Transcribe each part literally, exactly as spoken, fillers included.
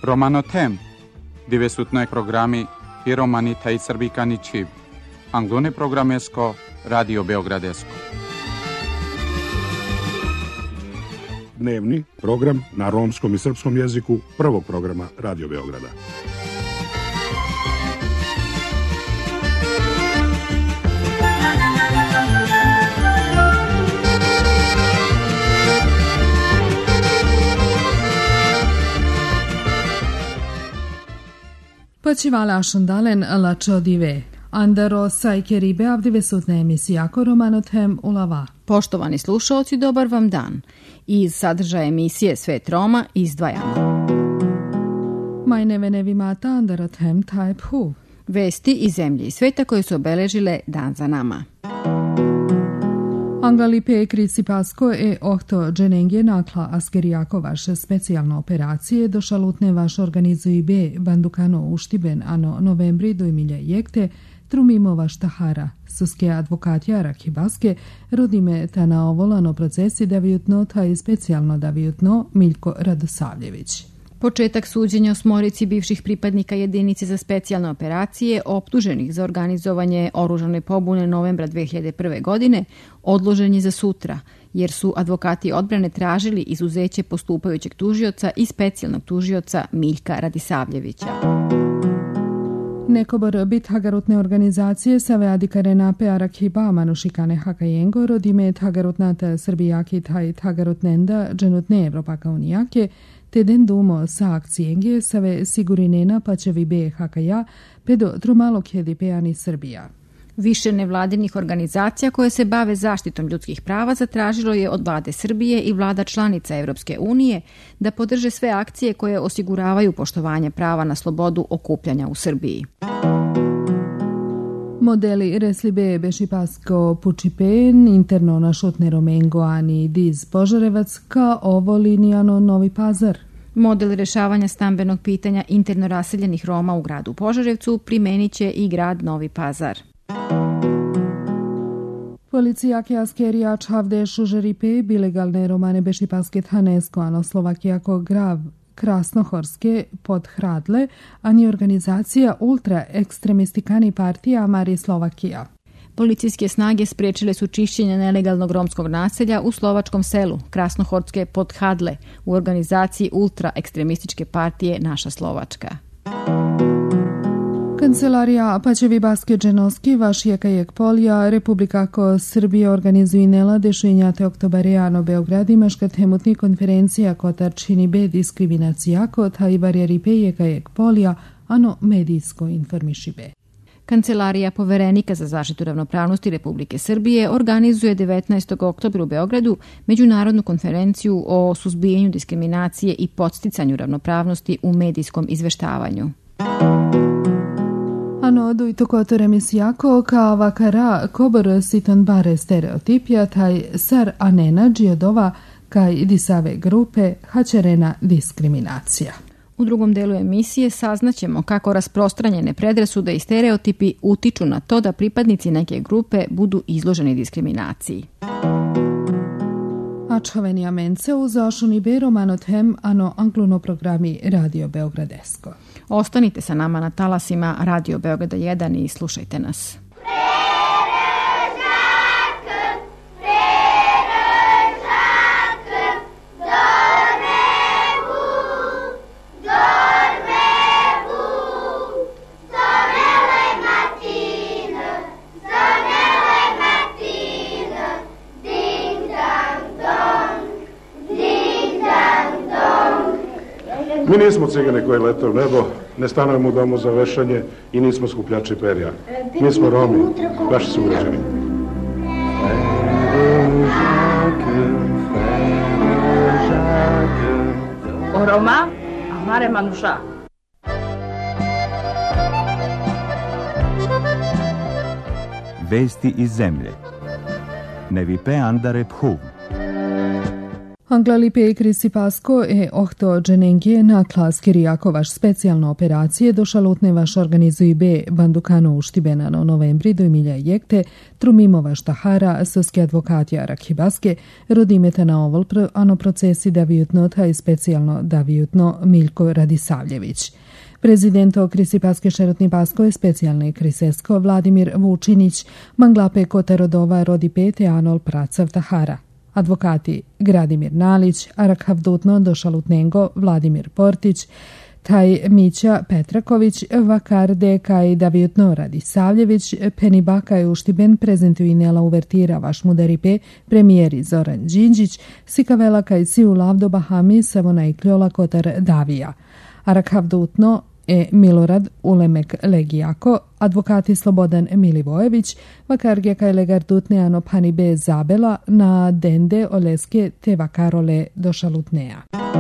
Романотем, деветсотној програми и романи тај србикани чив, англоне програмеско, Радио Beogradesко. Dnevni program na romskom i srpskom jeziku prvog programa Radio Beograda. Почивала Шандален лачо диве. Andaro sajke ribe avdivesutna emisija Romanothem ulava. Poštovani slušalci, dobar vam dan. Iz sadržaja emisije Svet Roma izdvajamo. Majneve nevimata Andarothem type hu. Vesti iz zemlje i sveta koje su obeležile dan za nama. Angalipe Kricipasko e ohto dženengje nakla askerijako vaše specijalne operacije došalutne vaš organizuji be bandukano uštiben ano novembri do imilja jekte Trumimova štahara, suske advokatja Rakibaske, rodime ta na ovolano procesi davijutno ta i specijalno davijutno Miljko Radosavljević. Početak suđenja osmorici bivših pripadnika jedinice za specijalne operacije optuženih za organizovanje oružane pobune novembra dve hiljade prve. godine odložen je za sutra, jer su advokati odbrane tražili izuzeće postupajućeg tužioca i specijalnog tužioca Miljka Radisavljevića. Nekobor bit hagarutne organizacije save adikarena pe arakhiba manušikane hakajengo rodime hagarutnata srbijaki taj hagarutnenda dženutne Evropaka unijake te den dumo sa akcijenge save sigurinena pačevi be hakaja pedo trumalog hedipejani Srbija. Više nevladinih organizacija koje se bave zaštitom ljudskih prava zatražilo je od vlade Srbije i vlada članica Evropske unije da podrže sve akcije koje osiguravaju poštovanje prava na slobodu okupljanja u Srbiji. Modeli Reslibe Bešipasko Pučipen, interno na Šutne Romengo ani Diz Požarevac ka ovo linijano Novi Pazar. Model rešavanja stambenog pitanja interno raseljenih Roma u gradu Požarevcu primenit će i grad Novi Pazar. Policijake askerija čavde šužeripe bilegalne romane Bešipaske Thanesko ano Slovakijako grav Krasnohorske pod Hradle, ani organizacija ultra ekstremistikani partija Mari Slovakija. Policijske snage sprečile su čišćenje nelegalnog romskog naselja u slovačkom selu Krasnohorske pod Hadle u organizaciji ultra ekstremističke partije Naša Slovačka. Kancelarija Pačevi Baske Dženoski, Vašijekajek Polja, Republika ko Srbije organizuinela dešenjate oktobarejano Beogradima škatemutni konferencija kotar čini be diskriminacijako ta i varjeripejekajek Polja, ano medijsko informišibe. Kancelarija poverenika za zaštitu ravnopravnosti Republike Srbije organizuje devetnaestog oktobra u Beogradu međunarodnu konferenciju o suzbijanju diskriminacije i podsticanju ravnopravnosti u medijskom izveštavanju. Ano dujto kotor emisijako ka vakara kobor siton bare stereotipija taj sar anena džiodova kaj disave grupe hačerena diskriminacija. U drugom delu emisije saznaćemo kako rasprostranjene predrasude i stereotipi utiču na to da pripadnici neke grupe budu izloženi diskriminaciji. Ačhoveni amence u zašuni be Romanothem ano angluno programi Radio Beogradesko. Ostanite sa nama na talasima Radio Beograda jedan i slušajte nas. Mi nismo cigane koji lete u nebo, ne stanujemo u domu za vešanje i nismo skupljači perja. Mi smo Romi, vaši sugrađani. O Roma, amare manuša. Vesti iz zemlje. Nevipe Andare Phuv. Anglalipe i Krisipasko e ohto dženengije nakla Skirijakovaš specijalna operacije do šalutnevaš organizuji be bandukano uštibena no novembri do milja jekte trumimovaš tahara soski advokatija Rakhibaske rodimeta na ovol ano procesi davijutno taj specijalno davijutno Miljko Radisavljević. Prezidento Krisipaske šerotni pasko je specijalni krisesko Vladimir Vučinić, Manglape Kotarodova rodi pete anol pracav tahara. Advokati Gradimir Nalić, Arakhavdutno Došalutnengo, Vladimir Portić, Taj Mića Petraković, Vakarde Kaj Davijutno Radisavljević, Penibaka i Uštiben prezentuju Nela uvertira vaš mudaripe, premijeri Zoran Đinđić, Sikavela Kaj Siu Lavdo Bahami, Savona i Kljola Kotar Davija. Arakhavdutno e Milorad Ulemek Legijako, advokati Slobodan Milivojević, Vakargija kaj legardutne ano pani be Zabela na dende oleske te vakarole došalutneja.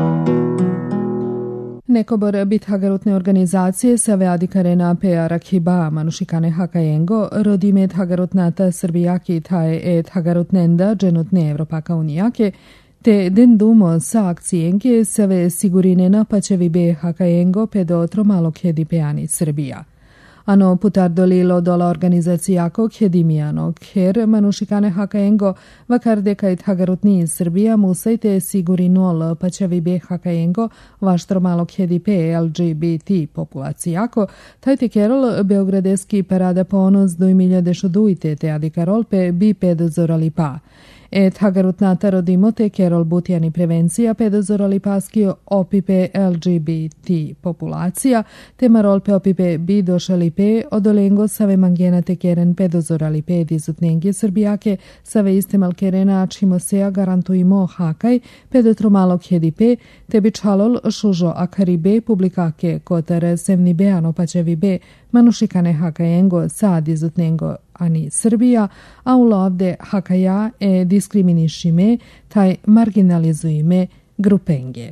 Nekobor bit hagarutne organizacije Save Adikarena pe Arakhiba Manušikane Hakajengo rodimet hagarutnata Srbijaki taje et hagarutnenda dženutne Evropaka unijake te den dumo sa akcijenke save sigurine napačevi be Hakajengo pedo tromalog hedi peani Srbija. Ano putar dolilo dola organizacijako hedimijano kher Manušikane Hakajengo vakarde kajt hagarutni iz Srbija musajte sigurinol pačevi be Hakajengo vaš tromalog hedi pe el ge be te populacijako tajte kerol beogradeski parada ponos do milja dešodujte te adikarol pe bi pedozorali pa. Et hagarutnata rodimote kerol butjani prevencija pedozorali paskio opipe el ge be te populacija te marolpe opipe bi došali pe odolengo save mangenate keren pedozorali pe dizutnengi Srbijake save istemal kerena ačimo sea garantujimo hakaj pedotromalog hedipe te bi čalol šužo akaribe publikake kotar semni beano pačevi be Manušikane Hakajengo sa dizutnengo ani Srbija, a u lovde hakaja e diskriminišime taj marginalizujime grupenge.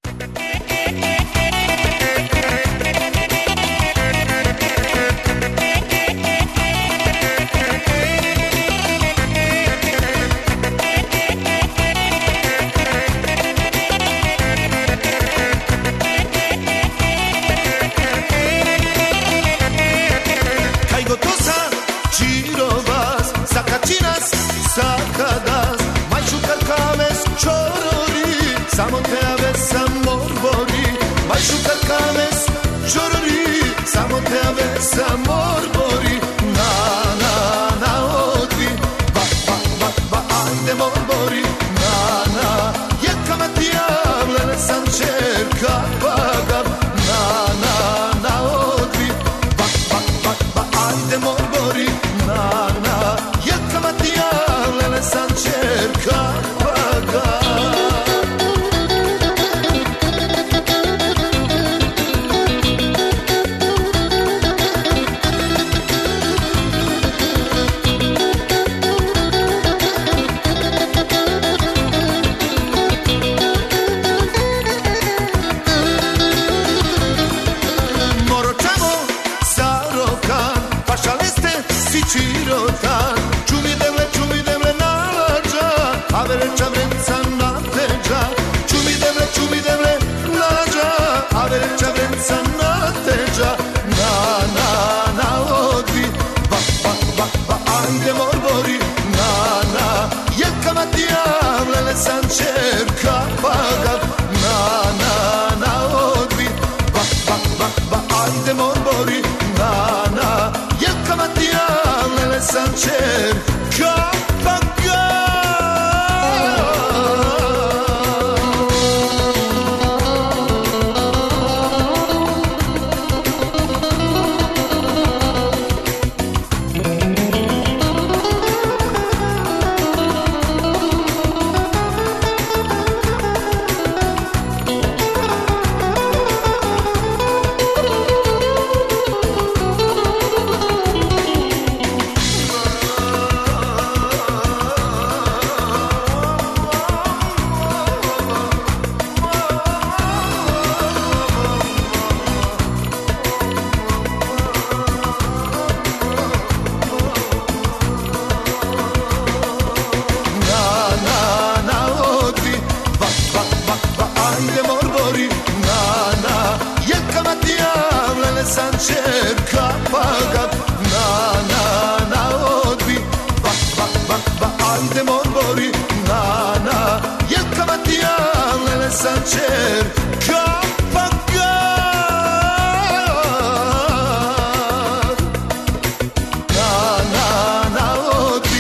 Samo te ave sam morbori, mai šukar kames čorori, samo te ave sam morbori, na na na odvi, ba ba ba ba ajde morbori, na na jeka ma ti javlene sam čerka pagav, na na na odvi, ba ba ba ba ajde morbori, na na jeka ma ti javlene sam čerka pagav. Sam čerka pagav, na na na odbi, ba ba ba ba ajde morbori, na na jelka matija, lele sam čerka pagav. sancer kapagar na na na odi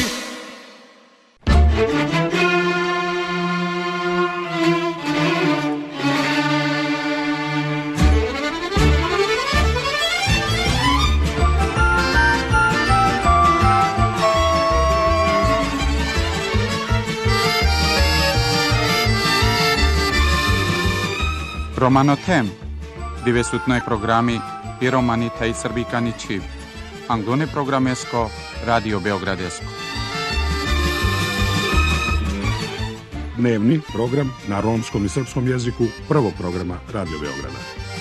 Romanotem, divesutnoj programi i romanita i srbikani čiv. Anglone programesko, Radio Beogradesko. Dnevni program na romskom i srpskom jeziku prvog programa Radio Beograda.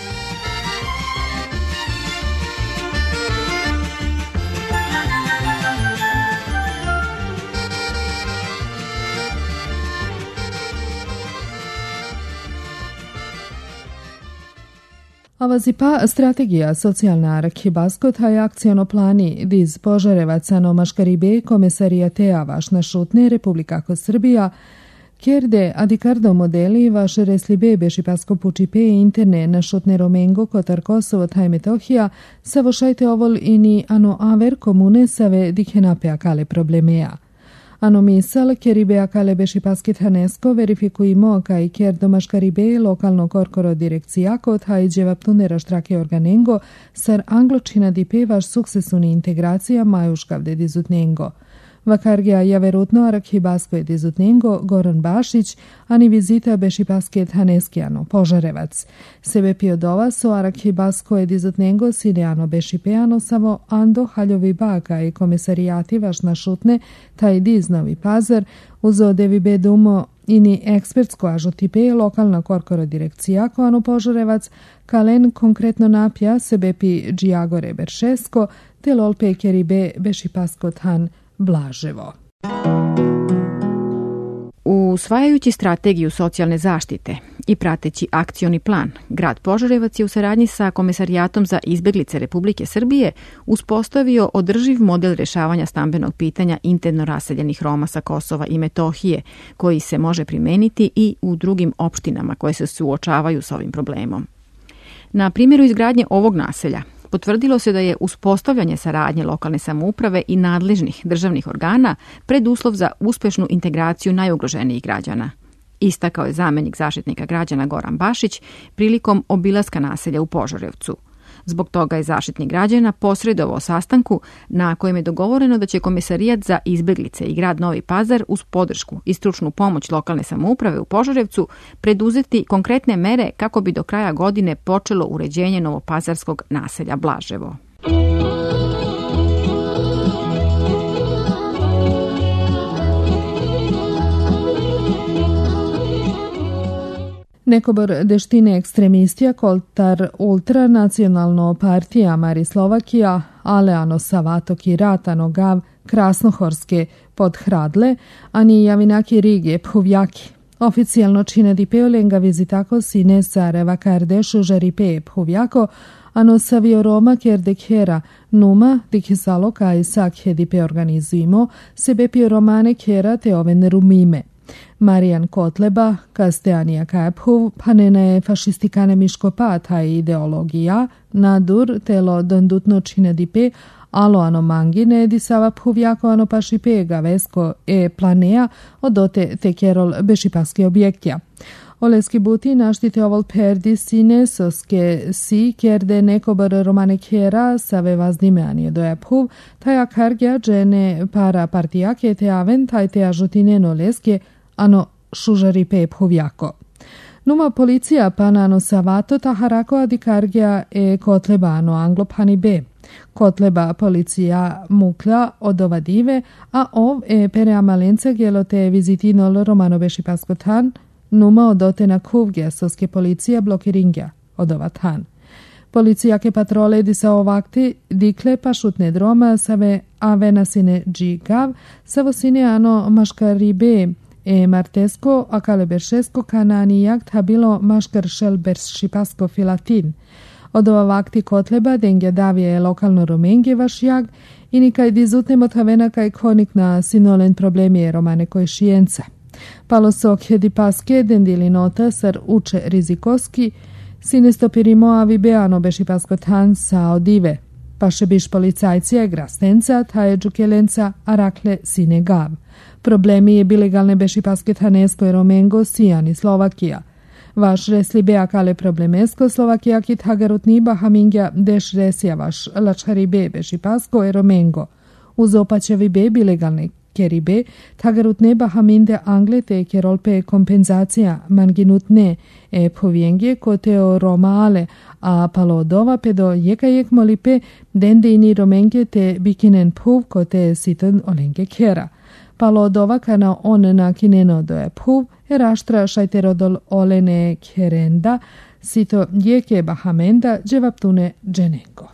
Avazipa strategija socijalna Arhibaskot je akciono plani diz Požarevaca no Maškaribe komisarijatea vašna šutne Republika Srbija kjerde adikardo modeli vaše reslibe bešipasko pučipe interne na šutne Romengo Kotar Kosovo taj Metohija savošajte ovol ini ano aver komune save dikhenape akale problemeja. Ano misal, kjeribe akale bešipaskit hanesko verifikujemo kaj kjerdo maškaribe lokalno korkoro direkcijako taj dževaptune raštrake organengo sar angločina dipe vaš sukcesuni integracija majuškavde dizutnengo. Vakargija je verutno Arhibasko je dizutnengo Goran Bašić, ani vizita bešipasket haneskijano Požarevac. Sebe piodova so Arhibasko je dizutnengo sideano bešipeano samo ando haljovi baka i komisarijati vaš na šutne taj diz Novi Pazar uzo devi bedumo ini ekspertsko ažotipe lokalna korkoro direkcija koano Požarevac kalen konkretno napja sebe pi džijagore beršesko te lolpe kjeribe bešipaskot han Blaževo. Usvajajući strategiju socijalne zaštite i prateći akcioni plan, grad Požarevac je u saradnji sa Komisarijatom za izbeglice Republike Srbije uspostavio održiv model rješavanja stambenog pitanja interno raseljenih Roma sa Kosova i Metohije, koji se može primeniti i u drugim opštinama koje se suočavaju s ovim problemom. Na primjeru izgradnje ovog naselja potvrdilo se da je uspostavljanje saradnje lokalne samouprave i nadležnih državnih organa preduslov za uspešnu integraciju najugroženijih građana. Istakao je zamjenik zaštitnika građana Goran Bašić prilikom obilaska naselja u Požarevcu. Zbog toga je zaštitnik građana posredovao sastanku na kojem je dogovoreno da će Komisarijat za izbeglice i grad Novi Pazar uz podršku i stručnu pomoć lokalne samouprave u Požarevcu preduzeti konkretne mere kako bi do kraja godine počelo uređenje novopazarskog naselja Blaževo. Nekobor deštine ekstremistija koltar ultranacionalno partija Mari Slovakija, Aleano Savatok i Ratano Gav Krasnohorske podhradle, ani javinaki Rige Phuvjaki. Oficijalno čine di peolenga vizitako sine Sareva Kardešu žaripe Phuvjako, ano savio Roma kjerde kjera numa dikisalo kaj sakhe di pe organizujemo, sebe pio romane kjera te oven rumime. Marijan Kotleba, Kasteanija Kaphuv, panene fašistikane miškopa taj ideologija, nadur telo dondutno čine dipe, alo ano mangine disava Phuvjako ano pašipe gavesko e planea odote te kjerol bešipaske objektja. Oleski buti naštite ovol perdi sine soske si kjerde nekobor romane kjera save vazdime anije doja Phuv, taja kargja džene para partijake te aven taj te ažutine noleske ano šužaripe Phuvjako. Numa policija panano savato taharako adikargja e Kotleba ano anglopani be. Kotleba policija mukla odovadive, a ov e pere amalenca gelote vizitinol romano bešipaskotan, numa odote na kuvgja soske policija blokiringja odovatan. Policijake patrole disa ovakti dikle pa šutne droma save ave nasine džigav, savo sine ano maškaribe e martesko akale beršesko kanani jakt habilo maškar šel beršipasko filatin. Od ovakti Kotleba dengja davije lokalno romenge vaš jag i nikaj dizutne motavena kaj konik na sinolen problemi romane koje šijenca. Palo sokje di paske dendili nota sar uče rizikoski, sine stopirimo avi beano beši paskotan sao dive. Paše biš policajcija grastenca, taje džukelenca, arakle sine gav. Problemi je bilegalne beši pasketanesko i romengo sijani Slovakija. Vaš resli bea kale problemesko Slovakija kit hagarutni bahamingja deš resija vaš lačhari be beši pasko i romengo. Uz opačevi be bilegalne keribe, tagarutne bahaminde anglete kerolpe kompenzacija manginutne e povjengje koteo romale, a palodova pedo jekajek molipe dendini romenge te bikinen puv kote siton olenge kera. Palodova kana on na kineno doje puv e raštra šajterodol olene kerenda sito jeke bahamenda dževaptune dženengo.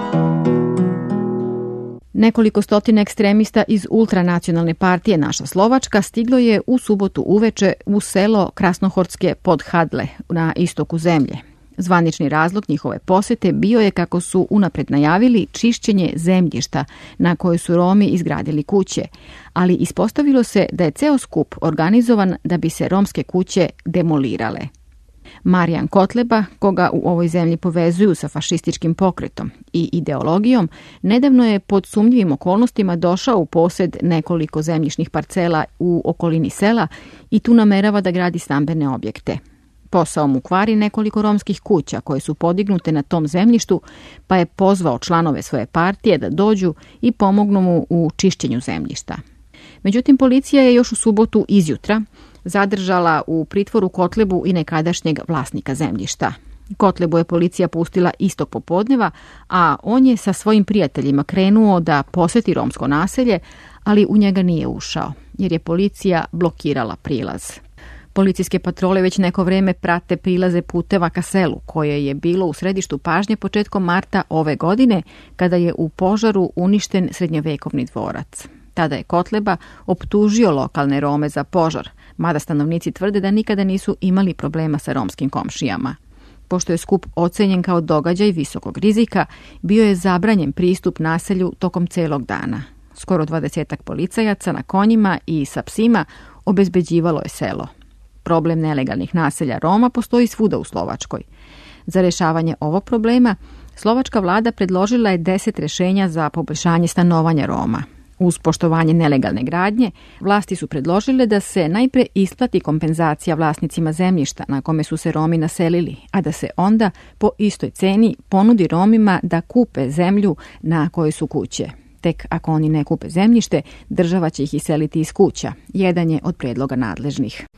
Nekoliko stotina ekstremista iz ultranacionalne partije Naša Slovačka stiglo je u subotu uveče u selo Krasnohorske pod Hadle na istoku zemlje. Zvanični razlog njihove posete bio je, kako su unapred najavili, čišćenje zemljišta na kojoj su Romi izgradili kuće, ali ispostavilo se da je ceo skup organizovan da bi se romske kuće demolirale. Marijan Kotleba, koga u ovoj zemlji povezuju sa fašističkim pokretom i ideologijom, nedavno je pod sumnjivim okolnostima došao u posjed nekoliko zemljišnih parcela u okolini sela i tu namerava da gradi stambene objekte. Posao mu kvari nekoliko romskih kuća koje su podignute na tom zemljištu, pa je pozvao članove svoje partije da dođu i pomognu mu u čišćenju zemljišta. Međutim, policija je još u subotu izjutra zadržala u pritvoru Kotlebu i nekadašnjeg vlasnika zemljišta. Kotlebu je policija pustila istog popodneva, a on je sa svojim prijateljima krenuo da posjeti romsko naselje, ali u njega nije ušao, jer je policija blokirala prilaz. Policijske patrole već neko vreme prate prilaze puteva ka selu, koje je bilo u središtu pažnje početkom marta ove godine, kada je u požaru uništen srednjovekovni dvorac. Tada je Kotleba optužio lokalne Rome za požar, mada stanovnici tvrde da nikada nisu imali problema sa romskim komšijama. Pošto je skup ocenjen kao događaj visokog rizika, bio je zabranjen pristup naselju tokom celog dana. Skoro dvadesetak policajaca na konjima i sa psima obezbeđivalo je selo. Problem nelegalnih naselja Roma postoji svuda u Slovačkoj. Za rješavanje ovog problema, slovačka vlada predložila je deset rješenja za poboljšanje stanovanja Roma. Uz poštovanje nelegalne gradnje, vlasti su predložile da se najpre isplati kompenzacija vlasnicima zemljišta na kome su se Romi naselili, a da se onda po istoj ceni ponudi Romima da kupe zemlju na kojoj su kuće. Tek ako oni ne kupe zemljište, država će ih iseliti iz kuća. Jedan je od predloga nadležnih.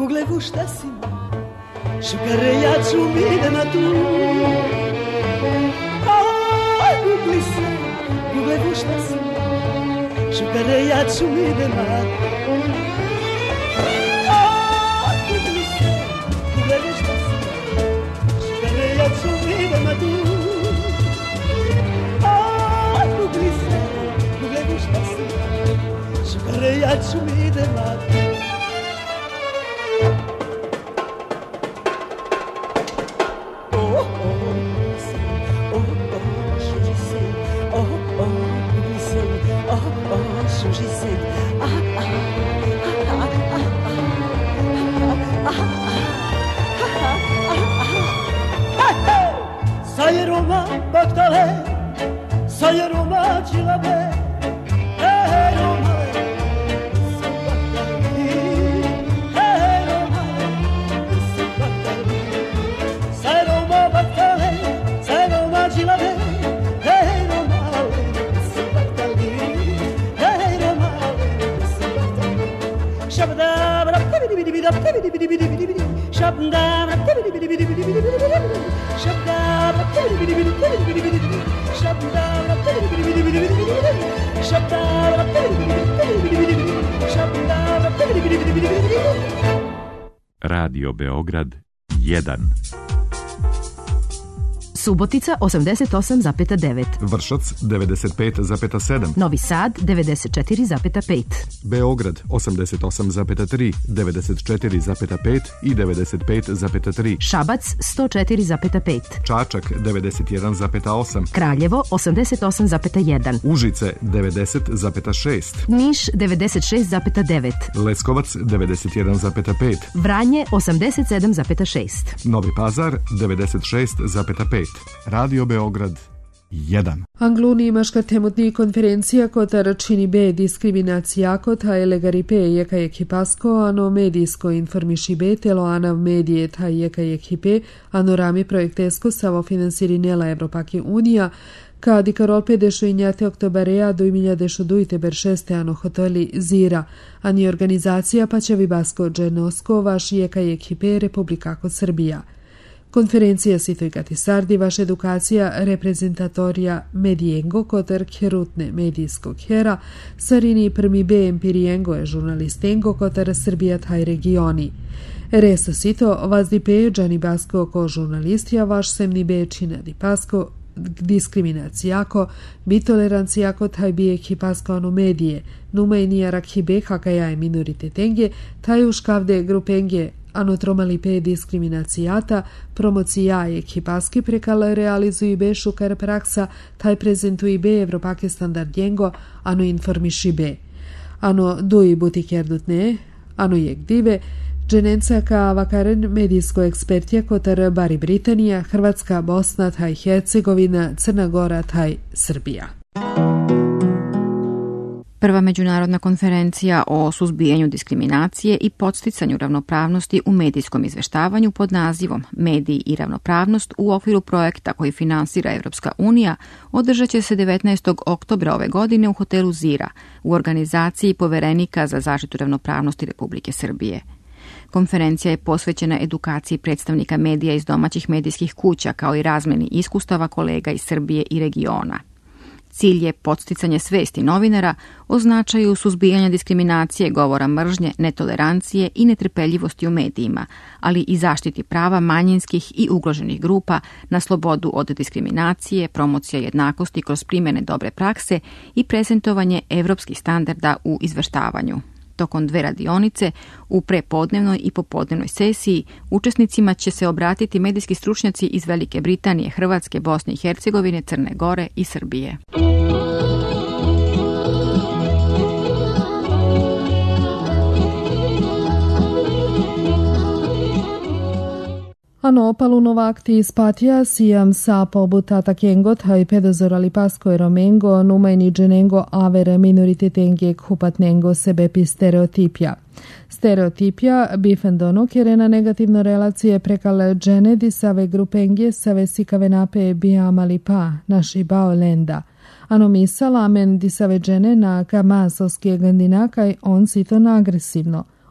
Google vuštasim, šukareja čumide na tu. Google se, Google vuštasim, šukareja čumide na tu. Google se, Google vuštasim, šukareja čumide na tu. Google se, Google vuštasim, šukareja čumide na tu. Sai Roma baktale, sai Roma cilabe, eh Roma, eh Roma, sai Roma baktale, sai Roma cilabe, eh Roma, eh Roma, shabda bra bidi bidi bidi bidi bidi bidi bidi shabda bra bidi bidi bidi bidi bidi shabda Radio Beograd jedan. Subotica osamdeset osam zarez devet. Vršac devedeset pet zarez sedam. Novi Sad devedeset četiri zarez pet. Beograd osamdeset osam zarez tri, devedeset četiri zarez pet i devedeset pet zarez tri. Šabac sto četiri zarez pet. Čačak devedeset jedan zarez osam. Kraljevo osamdeset osam zarez jedan. Užice devedeset zarez šest. Niš devedeset šest zarez devet. Leskovac devedeset jedan zarez pet. Vranje osamdeset sedam zarez šest. Novi Pazar devedeset šest zarez pet. Radio Beograd jedan. Angluni imaška temutni konferencija kotar čini B diskriminacija kota elegari P jeka ekipasko ano medijsko informiši B telo anav medije ta jeka ekipe ano rami projektesko savo finansirinela Evropake unija kad i karol pedešo injate oktobarea do imilja dešo dujte ber šeste ano hoteli Zira, ani organizacija pa će vibasko dženosko vaš jeka ekipe Republikako Srbija. Konferencija sitoj gatisardi vaš edukacija reprezentatorija medijengo kotar kjerutne medijskog hera sarini prmi be empirijengo je žurnalistengo kotar Srbija taj regioni. Resa sito vas di pe džani basko ko žurnalistija vaš semni be čina di pasko diskriminacijako, bitolerancijako taj bi ekipasko ano medije, numa i nijarak hibe hakaja je minoritetenge, taj uškavde grupenge ano tromali pe diskriminacijata, promocija ekipaski prekala realizuju be šukar praksa, taj prezentuju be Evropake standardjengo, ano informiši be. Ano duji butikerdutne, ano jek dive, dženenca ka vakaren medijsko ekspertija kotar Bari Britanija, Hrvatska, Bosna, taj Hercegovina, Crna Gora, taj Srbija. Prva međunarodna konferencija o suzbijanju diskriminacije i podsticanju ravnopravnosti u medijskom izveštavanju pod nazivom Mediji i ravnopravnost u okviru projekta koji finansira Evropska unija održat će se devetnaestog oktobra ove godine u hotelu Zira u organizaciji Poverenika za zaštitu ravnopravnosti Republike Srbije. Konferencija je posvećena edukaciji predstavnika medija iz domaćih medijskih kuća kao i razmeni iskustava kolega iz Srbije i regiona. Cilj je podsticanje svesti novinara o značaju suzbijanja diskriminacije, govora mržnje, netolerancije i netrpeljivosti u medijima, ali i zaštiti prava manjinskih i ugroženih grupa na slobodu od diskriminacije, promocija jednakosti kroz primjene dobre prakse i prezentovanje evropskih standarda u izveštavanju. Tokom dve radionice, u prepodnevnoj i popodnevnoj sesiji, učesnicima će se obratiti medijski stručnjaci iz Velike Britanije, Hrvatske, Bosne i Hercegovine, Crne Gore i Srbije. Ano palunova ispatija sijam sa pobutata kengot hai pedozorali pasko e romengo numajni dženengo avere minoriteten kupatnengo sebepi stereotipja. Stereotipja bifendono kerena negativno relacije prekale džene di save grupengje save sikave nape bijamali pa naši bao lenda. Ano misala amen di save džene na kamasoski gandinakaj on sito na agresivno.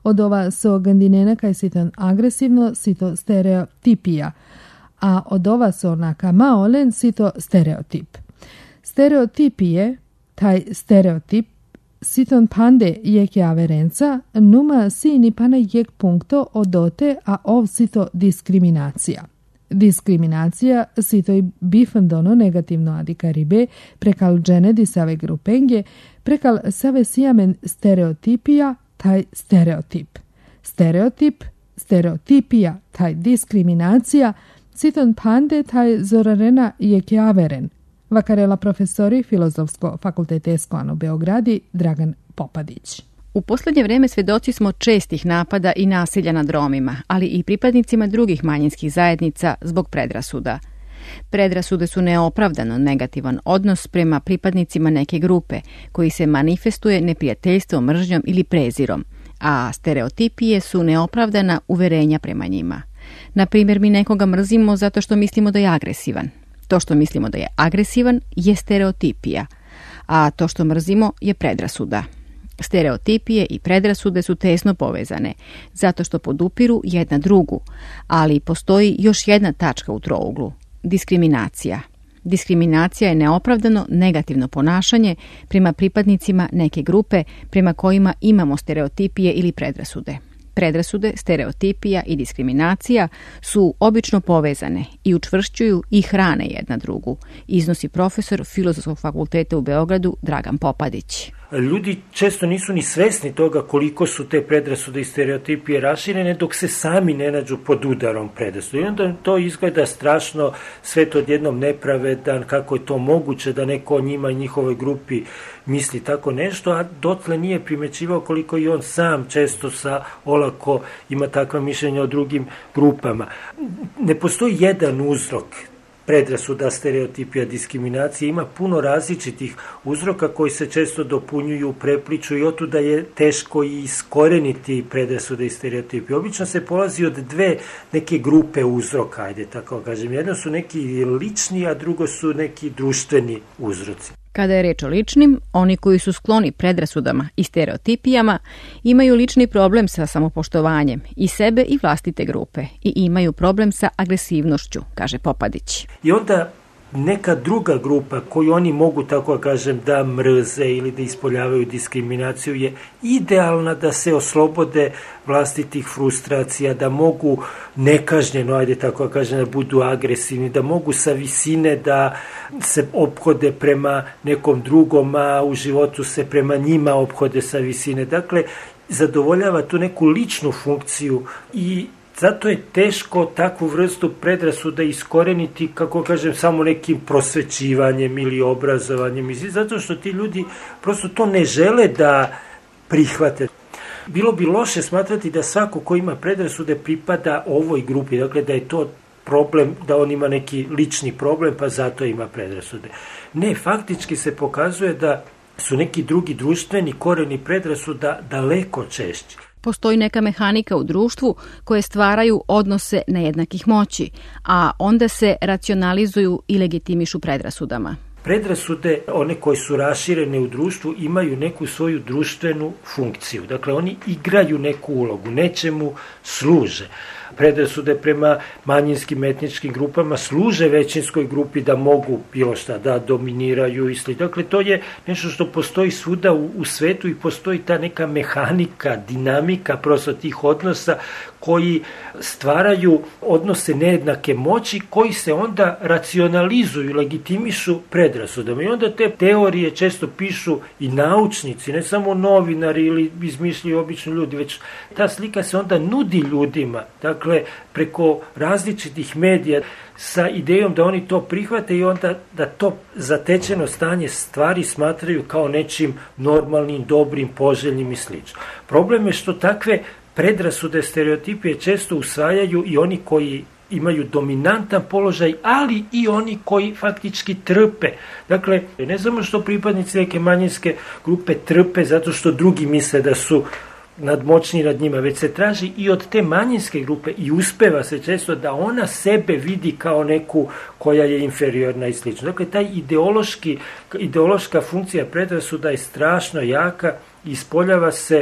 Od ova so gandinena kaj siton agresivno sito stereotipija, a od ova so onaka maolen sito stereotip. Stereotipije, taj stereotip, siton pande jek javerenca, numa sini pana jek punkto odote, a ov sito diskriminacija. Diskriminacija sito i bifendono negativno adikaribe prekal džene di save grupenge, prekal save sijamen stereotipija, taj stereotip. Stereotip, stereotipija, taj diskriminacija, siton pande taj zorarena jek javeren. Vakarela profesori Filozofsko fakultetesko ano Beogradi Dragan Popadić. U posljednje vrijeme svjedoci smo čestih napada i nasilja nad Romima, ali i pripadnicima drugih manjinskih zajednica zbog predrasuda. Predrasude su neopravdano negativan odnos prema pripadnicima neke grupe, koji se manifestuje neprijateljstvom, mržnjom ili prezirom, a stereotipije su neopravdana uverenja prema njima. Na primjer, mi nekoga mrzimo zato što mislimo da je agresivan. To što mislimo da je agresivan je stereotipija, a to što mrzimo je predrasuda. Stereotipije i predrasude su tesno povezane, zato što podupiru jedna drugu, ali postoji još jedna tačka u trouglu – diskriminacija. Diskriminacija je neopravdano negativno ponašanje prema pripadnicima neke grupe prema kojima imamo stereotipije ili predrasude. Predrasude, stereotipija i diskriminacija su obično povezane i učvršćuju i hrane jedna drugu, iznosi profesor Filozofskog fakulteta u Beogradu Dragan Popadić. Ljudi često nisu ni svesni toga koliko su te predrasude i stereotipije raširene dok se sami ne nađu pod udarom predrasude. I onda to izgleda strašno, sve to odjednom nepravedan, kako je to moguće da neko o njima i njihovoj grupi misli tako nešto, a dotle nije primećivao koliko i on sam često sa olako ima takva mišljenja o drugim grupama. Ne postoji jedan uzrok predrasuda, stereotipija, diskriminacije, ima puno različitih uzroka koji se često dopunjuju, prepliču i otuda je teško i iskoreniti predrasude i stereotipije. Obično se polazi od dve neke grupe uzroka, ajde tako kažem. Jedno su neki lični, a drugo su neki društveni uzroci. Kada je reč o ličnim, oni koji su skloni predrasudama i stereotipijama imaju lični problem sa samopoštovanjem i sebe i vlastite grupe i imaju problem sa agresivnošću, kaže Popadić. I onda neka druga grupa koju oni mogu, tako kažem, da mrze ili da ispoljavaju diskriminaciju je idealna da se oslobode vlastitih frustracija, da mogu nekažnjeno, ajde tako kažem, da budu agresivni, da mogu sa visine da se ophode prema nekom drugom, a u životu se prema njima ophode sa visine. Dakle, zadovoljava tu neku ličnu funkciju i zato je teško takvu vrstu predrasuda iskoreniti, kako kažem, samo nekim prosvećivanjem ili obrazovanjem. Zato što ti ljudi prosto to ne žele da prihvate. Bilo bi loše smatrati da svako ko ima predrasude pripada ovoj grupi, dakle da je to problem, da on ima neki lični problem pa zato ima predrasude. Ne, faktički se pokazuje da su neki drugi društveni koreni predrasuda daleko češći. Postoji neka mehanika u društvu koje stvaraju odnose nejednakih moći, a onda se racionalizuju i legitimišu predrasudama. Predrasude, one koje su raširene u društvu, imaju neku svoju društvenu funkciju. Dakle, oni igraju neku ulogu, nečemu služe. Predrasude prema manjinskim etničkim grupama služe većinskoj grupi da mogu bilo šta da dominiraju i sl. Dakle, to je nešto što postoji svuda u, u svetu i postoji ta neka mehanika, dinamika prosto tih odnosa koji stvaraju odnose nejednake moći koji se onda racionalizuju, legitimišu predrasudama. I onda te teorije često pišu i naučnici, ne samo novinari ili izmišljaju obični ljudi, već ta slika se onda nudi ljudima, dakle preko različitih medija sa idejom da oni to prihvate i onda da to zatečeno stanje stvari smatraju kao nečim normalnim, dobrim, poželjnim i slično. Problem je što takve predrasude, stereotipije često usvajaju i oni koji imaju dominantan položaj, ali i oni koji faktički trpe. Dakle, ne samo što pripadnici neke manjinske grupe trpe zato što drugi misle da su nadmoćni nad njima, već se traži i od te manjinske grupe i uspeva se često da ona sebe vidi kao neku koja je inferiorna i slično. Dakle, taj ideološki, ideološka funkcija predrasuda je strašno jaka i ispoljava se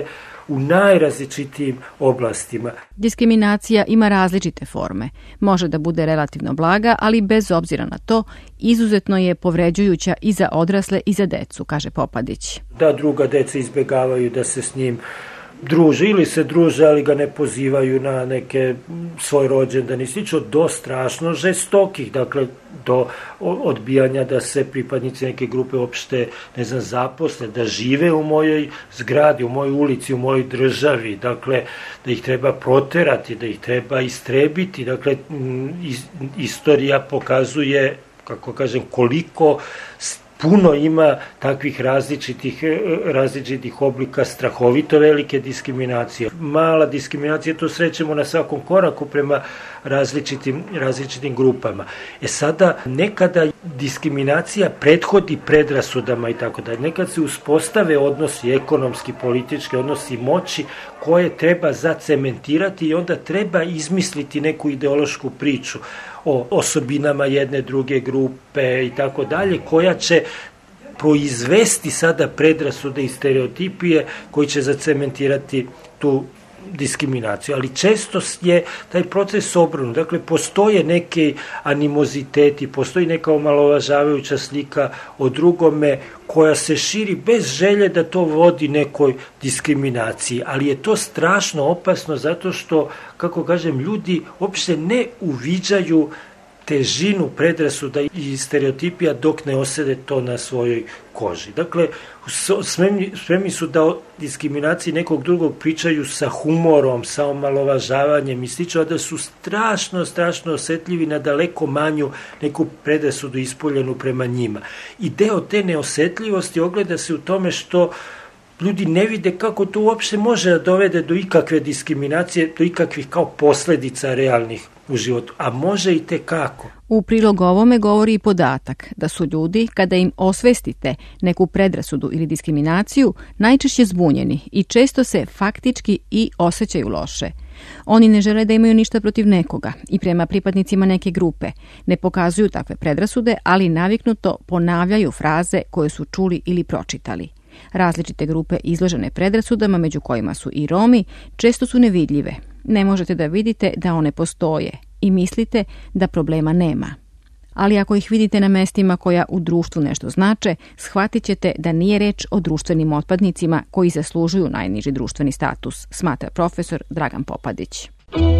u najrazličitijim oblastima. Diskriminacija ima različite forme. Može da bude relativno blaga, ali bez obzira na to, izuzetno je povređujuća i za odrasle i za decu, kaže Popadić. Da druga deca izbegavaju da se s njim druže ili se druže, ali ga ne pozivaju na neke svoj rođendan i slično, do strašno žestokih, dakle do odbijanja da se pripadnici neke grupe uopšte, ne znam, zaposle, da žive u mojoj zgradi, u mojoj ulici, u mojoj državi, dakle da ih treba proterati, da ih treba istrebiti, dakle istorija pokazuje, kako kažem, koliko puno ima takvih različitih, različitih oblika strahovito velike diskriminacije. Mala diskriminacija, to srećemo na svakom koraku prema različitim, različitim grupama. E sada, nekada diskriminacija prethodi predrasudama i tako dalje. Nekad se uspostave odnosi, ekonomski, politički odnosi moći koje treba zacementirati i onda treba izmisliti neku ideološku priču o osobinama jedne druge grupe i tako dalje, koja će proizvesti sada predrasude i stereotipije koji će zacementirati tu diskriminaciju. Ali često je taj proces obrnut. Dakle, postoje neke animoziteti, postoji neka omalovažavajuća slika o drugome koja se širi bez želje da to vodi nekoj diskriminaciji. Ali je to strašno opasno zato što, kako kažem, ljudi uopšte ne uviđaju težinu predrasuda i stereotipija dok ne osede to na svojoj koži. Dakle, spremni, spremni su da o diskriminaciji nekog drugog pričaju sa humorom, sa omalovažavanjem i slično, a da su strašno, strašno osetljivi na daleko manju neku predrasudu ispoljenu prema njima. I deo te neosetljivosti ogleda se u tome što ljudi ne vide kako to uopšte može da dovede do ikakve diskriminacije, do ikakvih kao posledica realnih u životu, a može i te kako. U prilog ovome govori i podatak da su ljudi, kada im osvestite neku predrasudu ili diskriminaciju, najčešće zbunjeni i često se faktički i osjećaju loše. Oni ne žele da imaju ništa protiv nekoga i prema pripadnicima neke grupe. Ne pokazuju takve predrasude, ali naviknuto ponavljaju fraze koje su čuli ili pročitali. Različite grupe izložene predrasudama, među kojima su i Romi, često su nevidljive. Ne možete da vidite da one postoje i mislite da problema nema. Ali ako ih vidite na mestima koja u društvu nešto znače, shvatit ćete da nije reč o društvenim otpadnicima koji zaslužuju najniži društveni status, smatra profesor Dragan Popadić.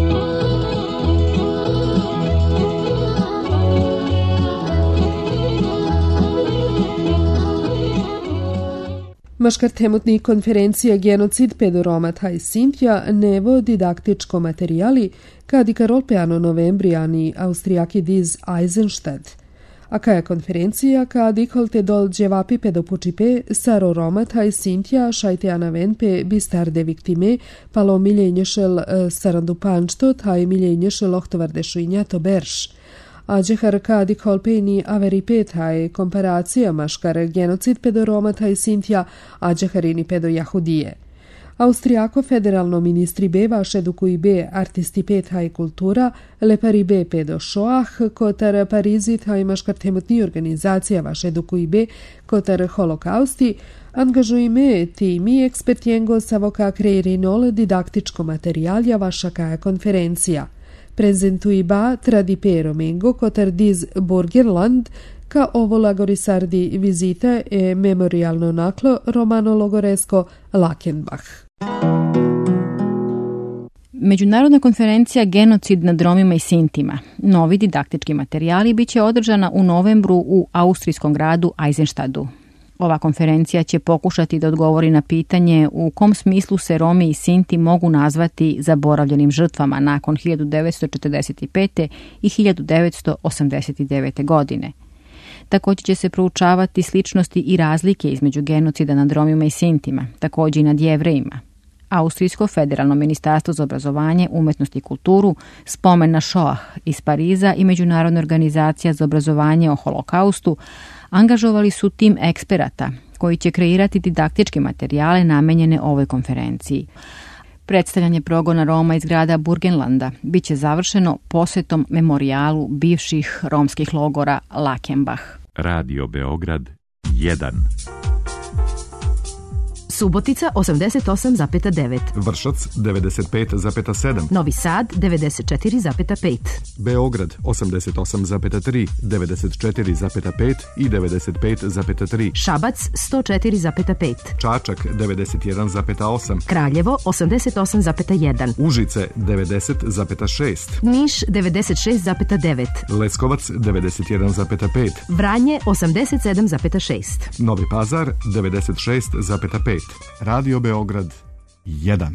Maškartemutni konferencija Genocid pedo Roma Thai Sintja nevo didaktičko materijali kadi karolpeano novembrijani Austrijaki diz Eisenstadt. A kaja konferencija kadi kolte dol dževapi pedopučipe saro Roma Thai Sintja šajteana venpe bistarde viktime palo miljenješel sarandupančto Thai miljenješel ohtovardešuinja to berš. A džehar kadi kolpeni averi petaj komparacija maškar genocid pedo Roma Thai Sintja a džeharini pedo Jahudije. Austrijako federalno ministri be vaš edukuj be artisti petaj kultura lepari be pedo šoah kotar Parizi Thai maškar temutni organizacija vaš edukuj be kotar holokausti angažuj me timi ekspertjengo savoka kreirinol didaktičko materijalja vaša kaja konferencija. Prezentui ba tradipero mengo kotar diz Burgenland ka ovo lagorisardi vizita e memorialno naklo romano logoresko Lakenbach. Međunarodna konferencija Genocid nad Romima i Sintima, novi didaktički materijali, biće održana u novembru u austrijskom gradu Eisenstadtu. Ova konferencija će pokušati da odgovori na pitanje u kom smislu se Romi i Sinti mogu nazvati zaboravljenim žrtvama nakon hiljadu devetsto četrdeset pete. i hiljadu devetsto osamdeset devete. godine. Također će se proučavati sličnosti i razlike između genocida nad Romima i Sintima, također i nad Jevrejima. Austrijsko federalno ministarstvo za obrazovanje, umetnost i kulturu, spomen na Shoah iz Pariza i Međunarodna organizacija za obrazovanje o holokaustu angažovali su tim eksperata koji će kreirati didaktičke materijale namenjene ovoj konferenciji. Predstavljanje progona Roma iz grada Burgenlanda biće završeno posjetom memorijalu bivših romskih logora Lakenbach. Radio Beograd jedan. Subotica osamdeset osam zarez devet, Vršac devedeset pet zarez sedam, Novi Sad devedeset četiri zarez pet, Beograd osamdeset osam zarez tri, devedeset četiri zarez pet i devedeset pet zarez tri, Šabac sto četiri zarez pet, Čačak devedeset jedan zarez osam, Kraljevo osamdeset osam zarez jedan, Užice devedeset zarez šest, Niš devedeset šest zarez devet, Leskovac devedeset jedan zarez pet, Vranje osamdeset sedam zarez šest, Novi Pazar devedeset šest zarez pet. Radio Beograd jedan.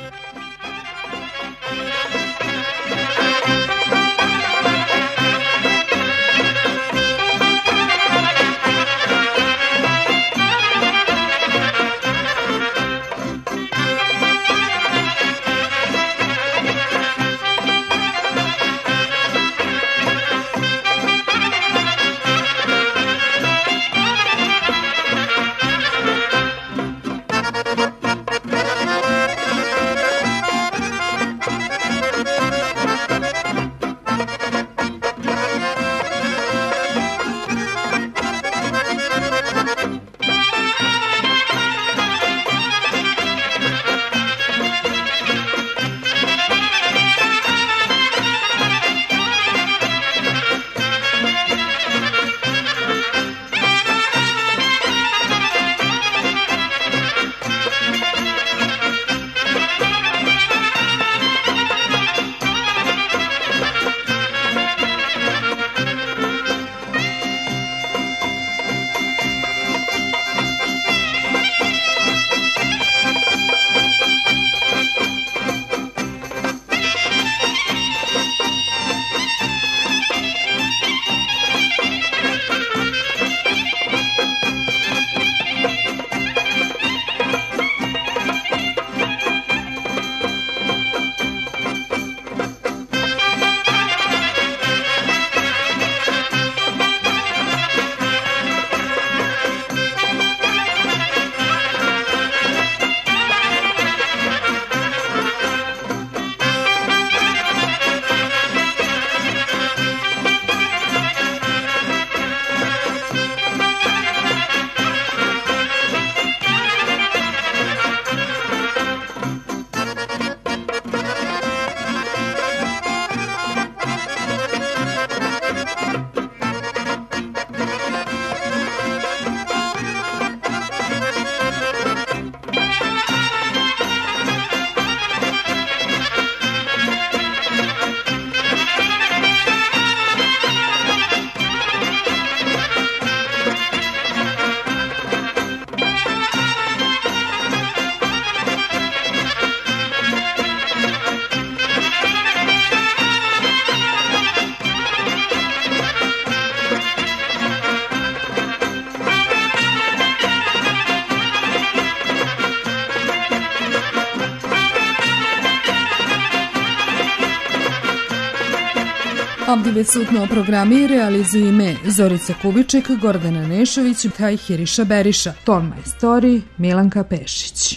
Abdivesutno programi realizuju ime Zorica Kubiček, Gordana Nešović, taj Hiriša Beriša, ton majstori Milanka Pešić.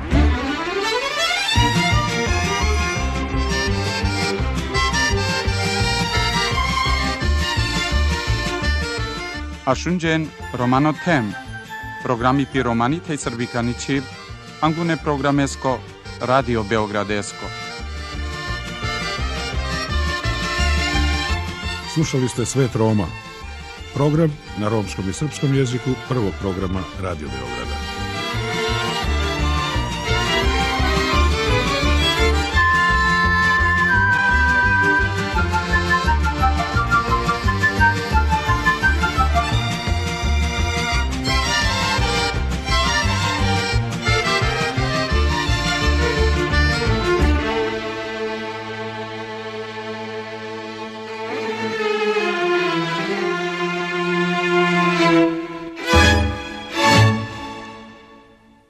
Ashunjen Romano Tem, programi pi Romanita i Srbikanići, angune programesko, Radio Beogradesko. Slušali ste Svet Roma, program na romskom i srpskom jeziku prvog programa Radio Beograda.